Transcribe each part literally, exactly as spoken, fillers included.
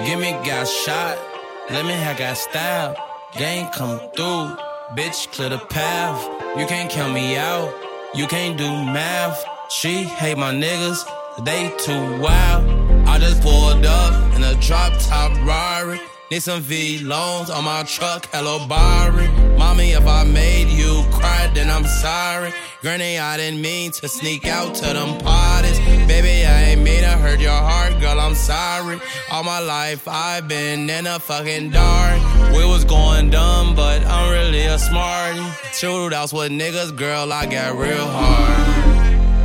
Give me got shot, let me have got style. Gang come through, bitch clear the path. You can't count me out, you can't do math. She hate my niggas, they too wild. I just pulled up in a drop top Rari. Need some V-loans on my truck, hello Barry. Mommy, if I made you cry, then I'm sorry. Granny, I didn't mean to sneak out to them parties. Baby, I ain't mean to hurt your heart, girl, I'm sorry. All my life, I've been in a fucking dark. We was going dumb, but I'm really a smarty. Shootouts with niggas, girl, I got real hard.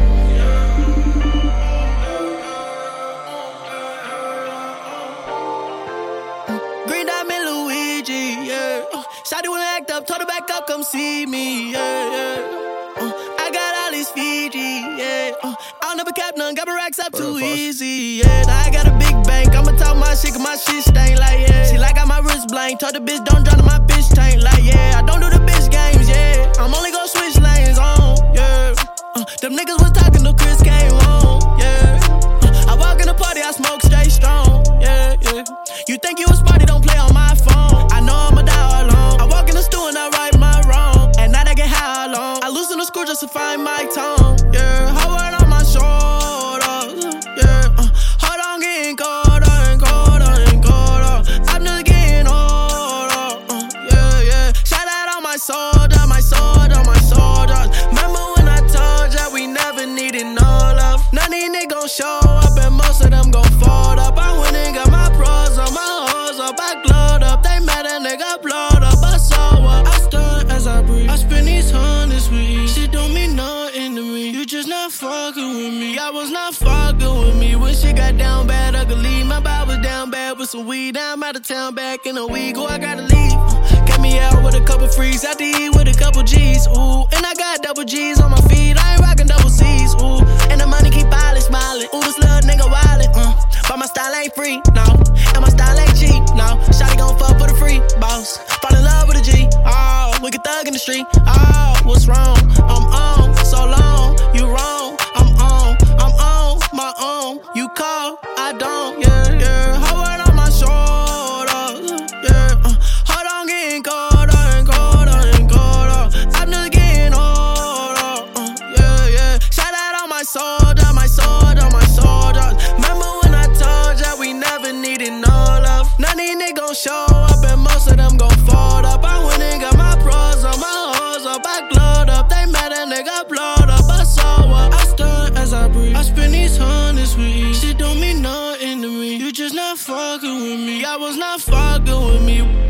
Shawty wanna act up, told her back up, come see me, yeah, yeah. Uh, I got all these Fiji, yeah. Uh, I'll never cap none, got my racks up too easy, yeah. Now I got a big bank, I'ma talk my shit, cause my shit stank, like, yeah. She like got my wrist blank, told the bitch don't drown in my bitch tank, like, yeah. I don't do the bitch games, yeah. I'm only gon' switch lanes on, yeah. Uh, them niggas was talking to Chris came on, yeah. Uh, I walk in the party, I smoke straight strong, yeah, yeah. You think you a smarty, don't play on my phone. I know I'm a dog alone. I walk in the store and I right my wrong. And now I get high alone. I loosen the screw just to find my tone. Yeah, hard on my shoulder. Yeah, uh, hard on getting colder and colder and colder. I'm just getting older. Uh, yeah, yeah. Shout out on my soldier, my soldier, my soldiers. Remember when I told ya we never needed no love? None of these niggas gon' show up and most of them gon' fold up. I went and got my pros on my hoes up. I glowed up. They mad a nigga blowed up. I saw what I stun as I breathe. I spend these hundreds with you. Shit don't mean nothing to me. You just not fucking with me. I was not fucking with me. When shit got down bad, ugly. My vibe was down bad with some weed. Now I'm out of town back in a week. Oh, I gotta leave. Got me out with a couple freaks. Out to eat with a couple G's. Ooh, and I got double G's on my feet. I ain't rocking double C's. Ooh, and the money keep piling, smiling. Ooh, this little nigga wildin'. Uh, but my style ain't free, no. And my style ain't cheap, no. Shawty gon' fuck for the free, boss. Fall in love with a G, oh. Wicked thug in the street, oh. What's wrong? I'm on, so long. You wrong, I'm on. I'm on, my own. You call, I don't, yeah, yeah. Hard on my shoulder, yeah. Uh, hard on getting colder and colder and colder. I'm just getting older, uh, yeah, yeah. Shout out on my soldier, my soldier, my soldiers. Remember when I told ya we never needed no love? None of these niggas gon' show up and most of them gon' fold up. I went and got my pros on my hoes up. I glowed up, they mad a nigga blowed up. I saw what I stun as I breathe. I spend these hundreds with you. Shit don't mean nothing to me. You just not fucking with me. I was not fucking with me.